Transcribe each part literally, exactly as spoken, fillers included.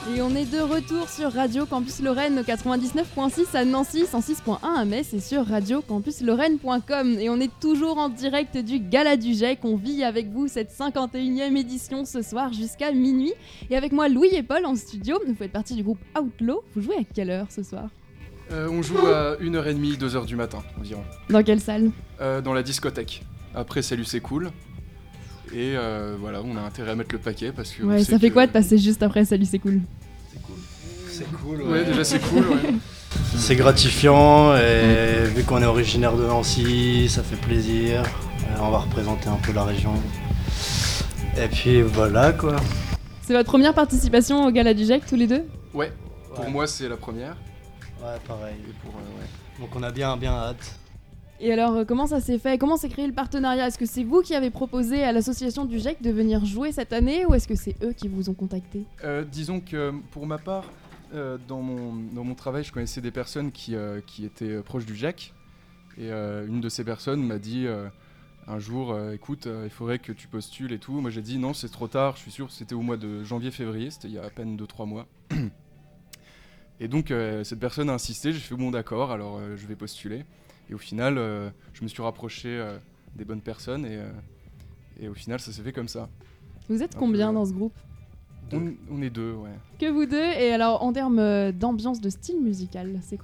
Et on est de retour sur Radio Campus Lorraine quatre-vingt-dix-neuf point six à Nancy, cent six point un à Metz et sur radio campus lorraine point com. Et on est toujours en direct du Gala du G E C. On vit avec vous cette cinquante et unième édition ce soir jusqu'à minuit. Et avec moi Louis et Paul en studio. Vous faites partie du groupe Outlaw. Vous jouez à quelle heure ce soir ? euh, On joue à une heure trente, deux heures du matin environ. Dans quelle salle ? euh, Dans la discothèque. Après Salut c'est cool. Et euh, voilà, on a intérêt à mettre le paquet parce que... Ouais, ça fait que... quoi de passer juste après Salut c'est cool ? C'est cool. C'est cool, ouais. Ouais, déjà c'est cool, ouais. C'est gratifiant et vu qu'on est originaire de Nancy, ça fait plaisir. On va représenter un peu la région. Et puis voilà quoi. C'est votre première participation au Gala du G E C tous les deux ? Ouais, pour ouais. moi c'est la première. Ouais, pareil. Et pour, euh, ouais. Donc on a bien, bien hâte. Et alors, euh, comment ça s'est fait ? Comment s'est créé le partenariat ? Est-ce que c'est vous qui avez proposé à l'association du G E C de venir jouer cette année ou est-ce que c'est eux qui vous ont contacté ? euh, Disons que pour ma part, euh, dans, mon, dans mon travail, je connaissais des personnes qui, euh, qui étaient proches du G E C. Et euh, une de ces personnes m'a dit euh, un jour, euh, écoute, euh, il faudrait que tu postules et tout. Moi j'ai dit non, c'est trop tard, je suis sûr, c'était au mois de janvier-février, c'était il y a à peine deux trois mois. Et donc euh, cette personne a insisté, j'ai fait bon d'accord, alors euh, je vais postuler. Et au final, euh, je me suis rapproché euh, des bonnes personnes et, euh, et au final, ça s'est fait comme ça. Vous êtes Un combien peu, dans ce groupe ? on, on est deux, ouais. Que vous deux. Et alors, en termes euh, d'ambiance, de style musical, c'est quoi ?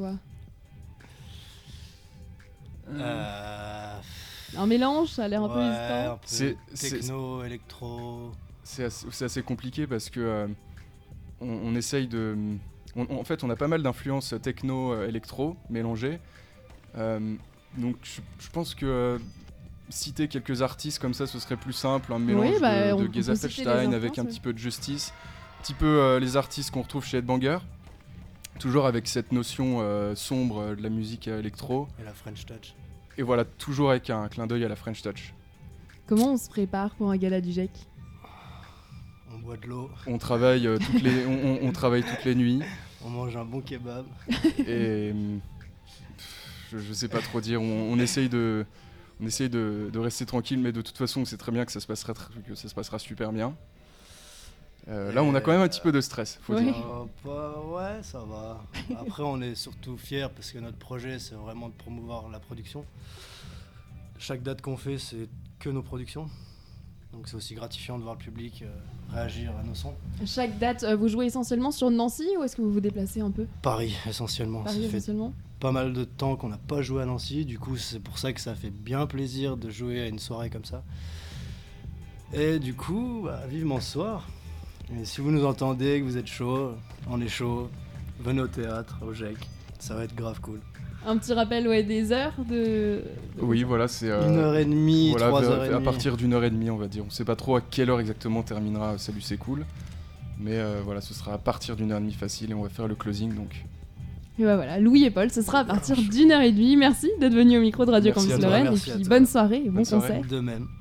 Euh... Un mélange, ça a l'air un peu ouais, hésitant. un peu C'est- c'est- techno, électro. C'est assez, c'est assez compliqué parce que euh, on, on essaye de... On, on- en fait, on a pas mal d'influences techno-électro mélangées. Euh, donc, je, je pense que euh, citer quelques artistes comme ça, ce serait plus simple. Un mélange Oui, bah, de, on- de on Geza peut citer les Felstein avec influences, un ouais. petit peu de Justice, un petit peu euh, les artistes qu'on retrouve chez Headbanger. Toujours avec cette notion euh, sombre euh, de la musique euh, électro. Et la French Touch. Et voilà, toujours avec un clin d'œil à la French Touch. Comment on se prépare pour un Gala du G E C ? On boit de l'eau, On travaille, euh, toutes, les, on, on- on travaille toutes les nuits. on mange un bon kebab. Et hum, je, je sais pas trop dire, on, on essaye, de, on essaye de, de rester tranquille, mais de toute façon, on sait très bien que ça se passera, tr- que ça se passera super bien. Euh, là, on a quand même un petit peu de stress, faut Oui. dire. Euh, pas- ouais, ça va. Après, on est surtout fiers parce que notre projet, c'est vraiment de promouvoir la production. Chaque date qu'on fait, c'est que nos productions. Donc c'est aussi gratifiant de voir le public euh, réagir à nos sons. Chaque date, euh, vous jouez essentiellement sur Nancy ou est-ce que vous vous déplacez un peu ? Paris, essentiellement. Paris Ça fait essentiellement ? pas mal de temps qu'on n'a pas joué à Nancy. Du coup, c'est pour ça que ça fait bien plaisir de jouer à une soirée comme ça. Et du coup, bah, vivement ce soir. Et si vous nous entendez, que vous êtes chaud, on est chaud, venez au théâtre, au G E C. Ça va être grave cool. Un petit rappel, ouais, des heures de... de- Oui, voilà, c'est... euh, Une heure et demie, voilà, trois vers- heures et à demie. partir d'une heure et demie, on va dire. On sait pas trop à quelle heure exactement on terminera Salut, c'est cool. Mais euh, voilà, ce sera à partir d'une heure et demie facile et on va faire le closing, donc... Et bah voilà, Louis et Paul, ce sera à partir d'une heure et demie. Merci d'être venus au micro de Radio Merci Campus à toi, Lorraine. Et merci à puis toi. bonne soirée et bon Bonne soirée. concert. De même.